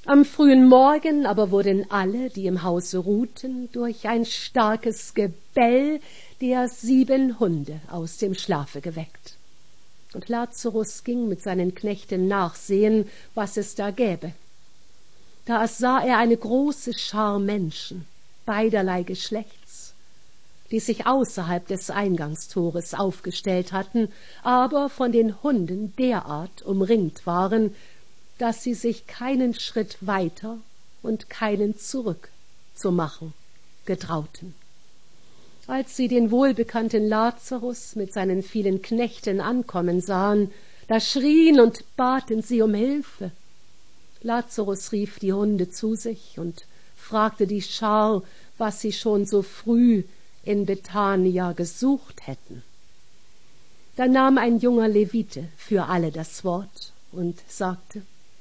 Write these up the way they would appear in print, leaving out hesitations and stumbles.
Am frühen Morgen aber wurden alle, die im Hause ruhten, durch ein starkes Gebell der 7 Hunde aus dem Schlafe geweckt. Und Lazarus ging mit seinen Knechten nachsehen, was es da gäbe. Da sah er eine große Schar Menschen, beiderlei Geschlechts, die sich außerhalb des Eingangstores aufgestellt hatten, aber von den Hunden derart umringt waren, dass sie sich keinen Schritt weiter und keinen zurück zu machen getrauten. Als sie den wohlbekannten Lazarus mit seinen vielen Knechten ankommen sahen, da schrien und baten sie um Hilfe. Lazarus rief die Hunde zu sich und fragte die Schar, was sie schon so früh in Bethania gesucht hätten. Da nahm ein junger Levite für alle das Wort und sagte: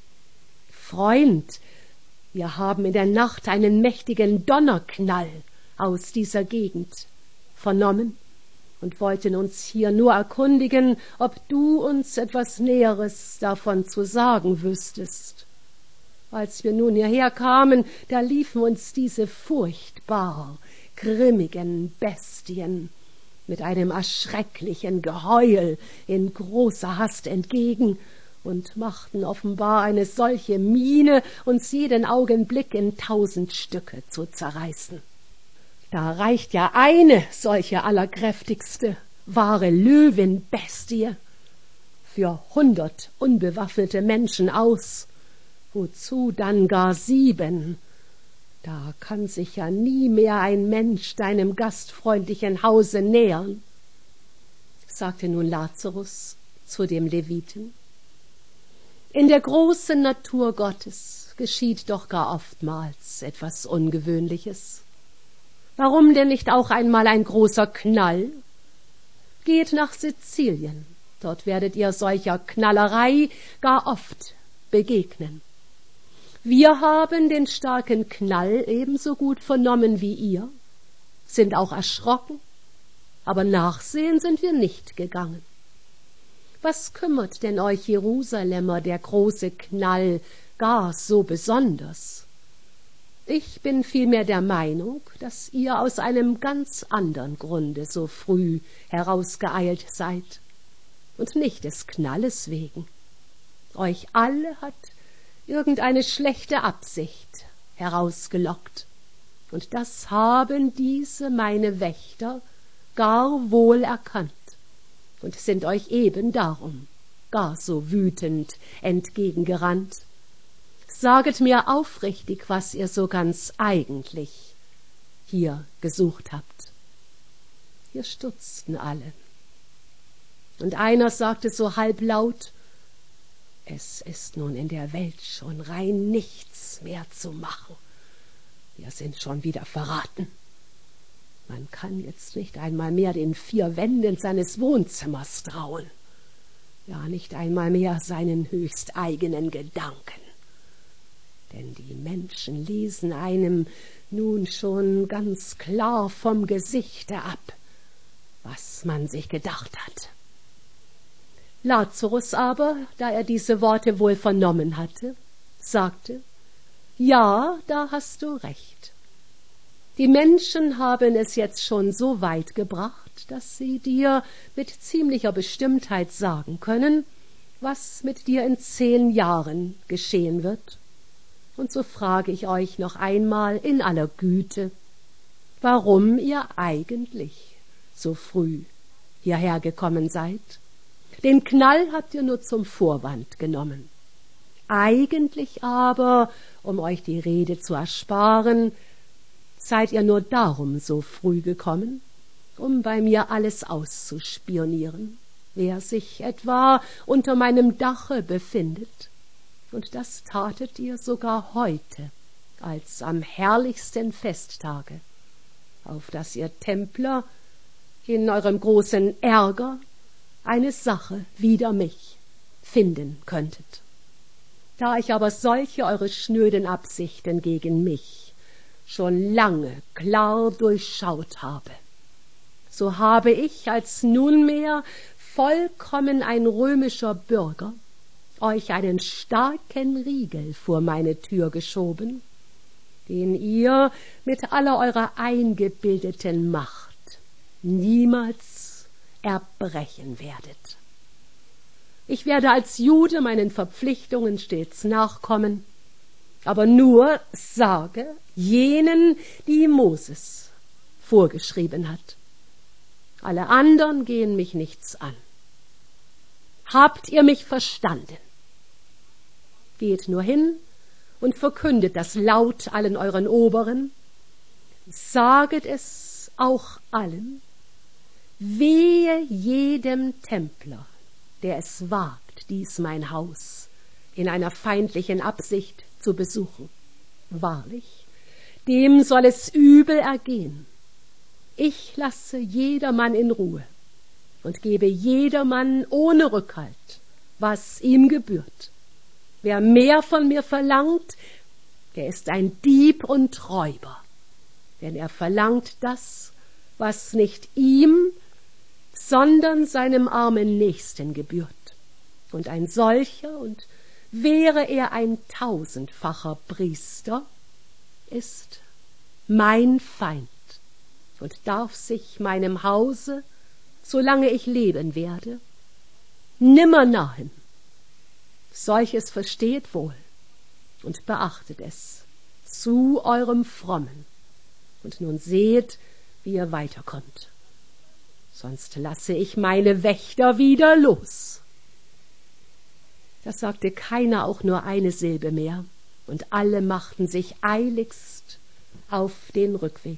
»Freund, wir haben in der Nacht einen mächtigen Donnerknall aus dieser Gegend vernommen und wollten uns hier nur erkundigen, ob du uns etwas Näheres davon zu sagen wüsstest. Als wir nun hierher kamen, da liefen uns diese furchtbar grimmigen Bestien mit einem erschrecklichen Geheul in großer Hast entgegen und machten offenbar eine solche Miene, uns jeden Augenblick in 1000 Stücke zu zerreißen. Da reicht ja eine solche allerkräftigste, wahre Löwenbestie für 100 unbewaffnete Menschen aus, wozu dann gar 7. Da kann sich ja nie mehr ein Mensch deinem gastfreundlichen Hause nähern«, sagte nun Lazarus zu dem Leviten. In der großen Natur Gottes geschieht doch gar oftmals etwas Ungewöhnliches. Warum denn nicht auch einmal ein großer Knall? Geht nach Sizilien, dort werdet ihr solcher Knallerei gar oft begegnen. Wir haben den starken Knall ebenso gut vernommen wie ihr, sind auch erschrocken, aber nachsehen sind wir nicht gegangen. Was kümmert denn euch Jerusalemer der große Knall gar so besonders? Ich bin vielmehr der Meinung, dass ihr aus einem ganz andern Grunde so früh herausgeeilt seid und nicht des Knalles wegen. Euch alle hat irgendeine schlechte Absicht herausgelockt, und das haben diese meine Wächter gar wohl erkannt und sind euch eben darum gar so wütend entgegengerannt. Saget mir aufrichtig, was ihr so ganz eigentlich hier gesucht habt. Hier stutzten alle, und einer sagte so halblaut: Es ist nun in der Welt schon rein nichts mehr zu machen. Wir sind schon wieder verraten. Man kann jetzt nicht einmal mehr den 4 Wänden seines Wohnzimmers trauen, ja nicht einmal mehr seinen höchst eigenen Gedanken. Denn die Menschen lesen einem nun schon ganz klar vom Gesichte ab, was man sich gedacht hat. Lazarus aber, da er diese Worte wohl vernommen hatte, sagte: Ja, da hast du recht. Die Menschen haben es jetzt schon so weit gebracht, dass sie dir mit ziemlicher Bestimmtheit sagen können, was mit dir in 10 Jahren geschehen wird. Und so frage ich euch noch einmal in aller Güte, warum ihr eigentlich so früh hierher gekommen seid. Den Knall habt ihr nur zum Vorwand genommen. Eigentlich aber, um euch die Rede zu ersparen, seid ihr nur darum so früh gekommen, um bei mir alles auszuspionieren, wer sich etwa unter meinem Dache befindet. Und das tatet ihr sogar heute, als am herrlichsten Festtage, auf dass ihr Templer in eurem großen Ärger eine Sache wider mich finden könntet. Da ich aber solche eure schnöden Absichten gegen mich schon lange klar durchschaut habe, so habe ich als nunmehr vollkommen ein römischer Bürger euch einen starken Riegel vor meine Tür geschoben, den ihr mit aller eurer eingebildeten Macht niemals erbrechen werdet. Ich werde als Jude meinen Verpflichtungen stets nachkommen, aber nur sage jenen, die Moses vorgeschrieben hat. Alle anderen gehen mich nichts an. Habt ihr mich verstanden? Geht nur hin und verkündet das laut allen euren Oberen. Saget es auch allen. Wehe jedem Templer, der es wagt, dies mein Haus in einer feindlichen Absicht zu besuchen. Wahrlich, dem soll es übel ergehen. Ich lasse jedermann in Ruhe und gebe jedermann ohne Rückhalt, was ihm gebührt. Wer mehr von mir verlangt, der ist ein Dieb und Räuber, denn er verlangt das, was nicht ihm, sondern seinem armen Nächsten gebührt. Und ein solcher, und wäre er ein 1000-facher Priester, ist mein Feind und darf sich meinem Hause, solange ich leben werde, nimmer nahen. Solches versteht wohl und beachtet es zu eurem Frommen. Und nun seht, wie ihr weiterkommt. Sonst lasse ich meine Wächter wieder los. Da sagte keiner auch nur eine Silbe mehr, und alle machten sich eiligst auf den Rückweg.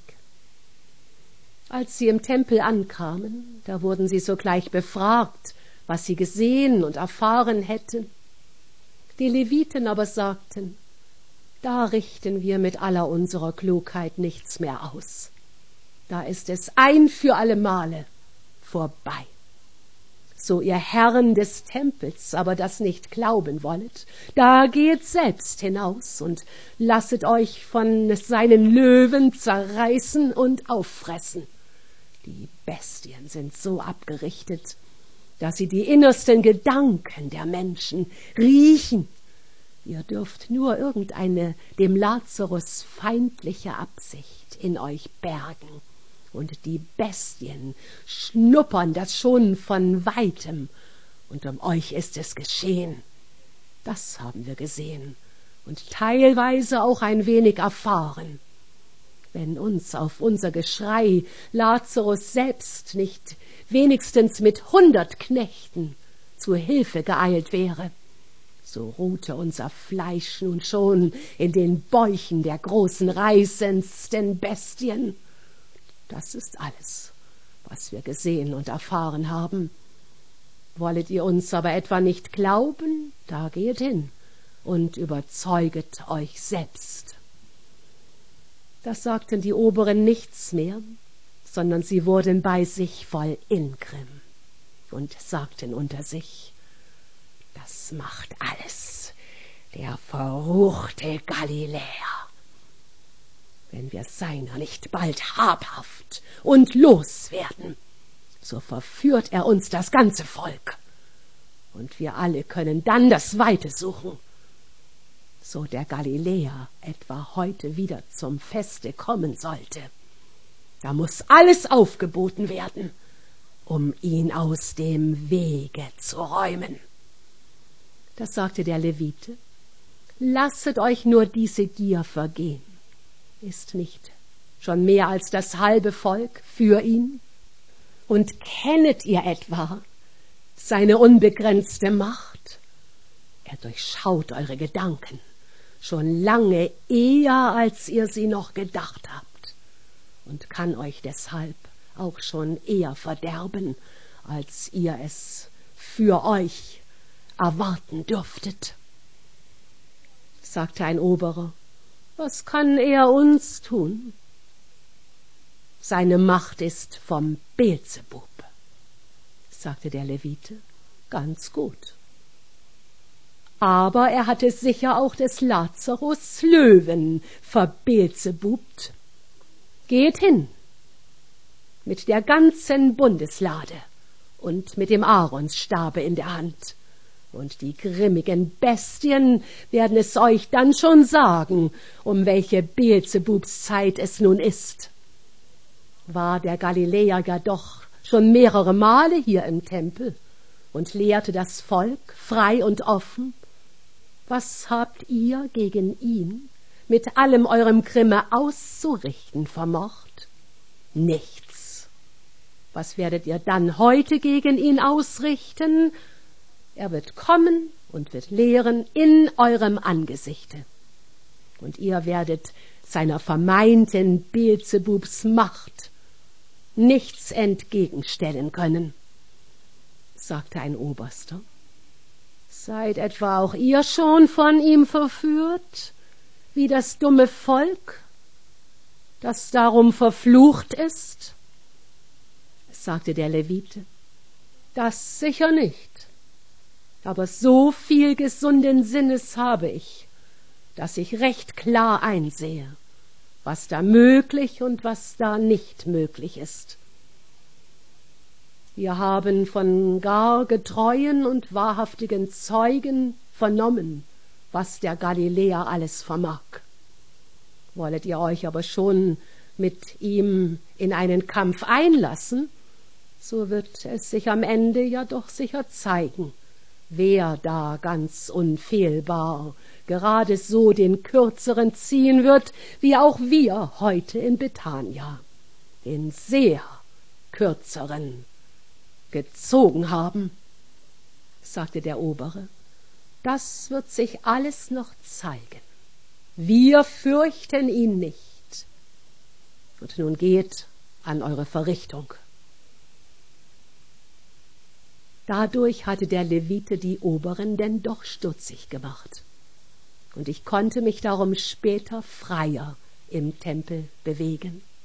Als sie im Tempel ankamen, da wurden sie sogleich befragt, was sie gesehen und erfahren hätten. Die Leviten aber sagten, da richten wir mit aller unserer Klugheit nichts mehr aus. Da ist es ein für alle Male vorbei. So ihr Herren des Tempels aber das nicht glauben wollet, da geht selbst hinaus und lasset euch von seinen Löwen zerreißen und auffressen. Die Bestien sind so abgerichtet, dass sie die innersten Gedanken der Menschen riechen. Ihr dürft nur irgendeine dem Lazarus feindliche Absicht in euch bergen. Und die Bestien schnuppern das schon von weitem, und um euch ist es geschehen. Das haben wir gesehen und teilweise auch ein wenig erfahren. Wenn uns auf unser Geschrei Lazarus selbst nicht wenigstens mit 100 Knechten zur Hilfe geeilt wäre, so ruhte unser Fleisch nun schon in den Bäuchen der großen reißendsten Bestien. Das ist alles, was wir gesehen und erfahren haben. Wollet ihr uns aber etwa nicht glauben, da geht hin und überzeuget euch selbst. Da sagten die Oberen nichts mehr, sondern sie wurden bei sich voll Ingrimm und sagten unter sich, das macht alles der verruchte Galiläer. Wenn wir seiner nicht bald habhaft und loswerden, so verführt er uns das ganze Volk, und wir alle können dann das Weite suchen. So der Galiläer etwa heute wieder zum Feste kommen sollte, da muß alles aufgeboten werden, um ihn aus dem Wege zu räumen. Da sagte der Levite, lasset euch nur diese Gier vergehen. Ist nicht schon mehr als das halbe Volk für ihn? Und kennet ihr etwa seine unbegrenzte Macht? Er durchschaut eure Gedanken schon lange eher, als ihr sie noch gedacht habt, und kann euch deshalb auch schon eher verderben, als ihr es für euch erwarten dürftet. Sagte ein Oberer, was kann er uns tun? Seine Macht ist vom Beelzebub. Sagte der Levite, ganz gut. Aber er hatte sicher auch des Lazarus Löwen verbeelzebubt. Geht hin mit der ganzen Bundeslade und mit dem Aaronsstabe in der Hand Und die grimmigen Bestien werden es euch dann schon sagen, um welche Beelzebubszeit es nun ist. War der Galiläer ja doch schon mehrere Male hier im Tempel und lehrte das Volk frei und offen. Was habt ihr gegen ihn mit allem eurem Grimme auszurichten vermocht? Nichts. Was werdet ihr dann heute gegen ihn ausrichten? Er wird kommen und wird lehren in eurem Angesichte. Und ihr werdet seiner vermeinten Beelzebubs Macht nichts entgegenstellen können, sagte ein Oberster. Seid etwa auch ihr schon von ihm verführt, wie das dumme Volk, das darum verflucht ist? Sagte der Levite. Das sicher nicht. Aber so viel gesunden Sinnes habe ich, dass ich recht klar einsehe, was da möglich und was da nicht möglich ist. Wir haben von gar getreuen und wahrhaftigen Zeugen vernommen, was der Galiläer alles vermag. Wollet ihr euch aber schon mit ihm in einen Kampf einlassen, so wird es sich am Ende ja doch sicher zeigen, wer da ganz unfehlbar gerade so den Kürzeren ziehen wird, wie auch wir heute in Bethanien den sehr Kürzeren gezogen haben, sagte der Obere. Das wird sich alles noch zeigen. Wir fürchten ihn nicht. Und nun geht an eure Verrichtung. Dadurch hatte der Levite die Oberen denn doch stutzig gemacht. Und ich konnte mich darum später freier im Tempel bewegen.